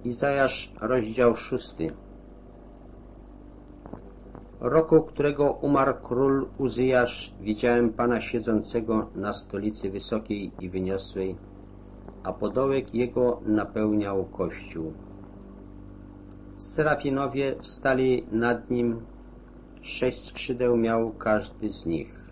Izajasz, rozdział 6. Roku, którego umarł król Uzyjasz, widziałem Pana siedzącego na stolicy wysokiej i wyniosłej, a podołek jego napełniał kościół. Serafinowie stali nad nim, 6 skrzydeł miał każdy z nich.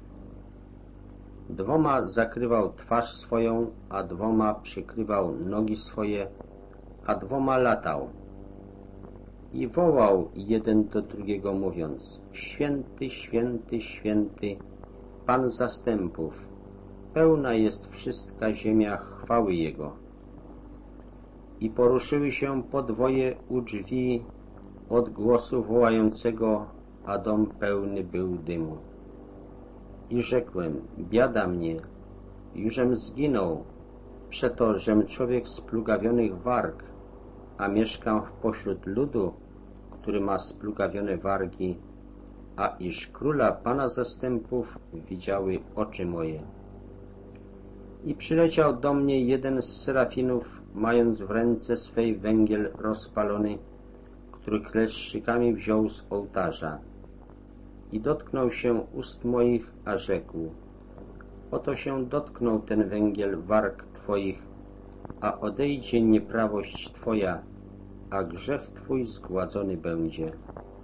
2 zakrywał twarz swoją, a 2 przykrywał nogi swoje, a 2 latał. I wołał jeden do drugiego, mówiąc: Święty, święty, święty, Pan zastępów, pełna jest wszystka ziemia chwały Jego. I poruszyły się podwoje u drzwi od głosu wołającego, a dom pełny był dymu. I rzekłem: biada mnie, jużem zginął, przeto, żem człowiek splugawionych warg, a mieszkam w pośród ludu, który ma splugawione wargi, a iż króla Pana zastępów widziały oczy moje. I przyleciał do mnie jeden z serafinów, mając w ręce swej węgiel rozpalony, który kleszczykami wziął z ołtarza. I dotknął się ust moich, a rzekł: oto się dotknął ten węgiel warg Twoich, a odejdzie nieprawość Twoja, a grzech Twój zgładzony będzie.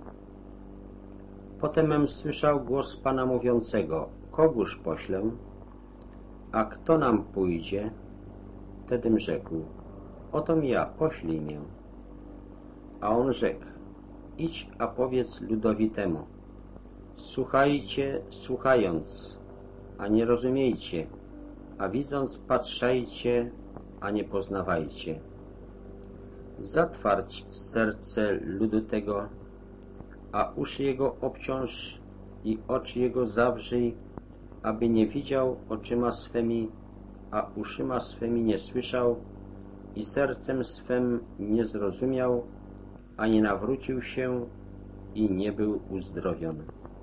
Potemem słyszał głos Pana mówiącego: kogóż poślę? A kto nam pójdzie? Wtedym rzekł: otom ja, poślij mię. A on rzekł: idź, a powiedz ludowi temu: słuchajcie, słuchając, a nie rozumiejcie, a widząc patrzajcie, a nie poznawajcie. Zatwarć serce ludu tego, a uszy jego obciąż i oczy jego zawrzyj, aby nie widział oczyma swemi, a uszyma swemi nie słyszał i sercem swem nie zrozumiał, a nie nawrócił się i nie był uzdrowiony.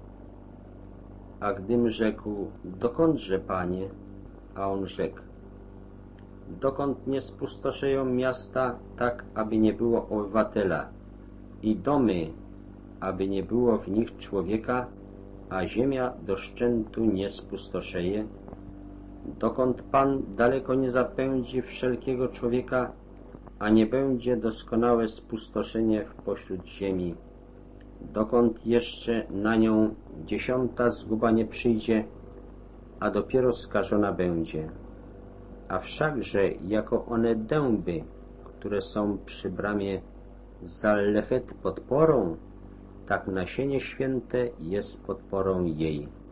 A gdym rzekł: dokądże, Panie? A on rzekł: dokąd nie spustoszeją miasta, tak aby nie było obywatela, i domy, aby nie było w nich człowieka, a ziemia do szczętu nie spustoszeje, dokąd Pan daleko nie zapędzi wszelkiego człowieka, a nie będzie doskonałe spustoszenie w pośród ziemi, dokąd jeszcze na nią 10. zguba nie przyjdzie, a dopiero skażona będzie. A wszakże jako one dęby, które są przy bramie Zallechet podporą, tak nasienie święte jest podporą jej.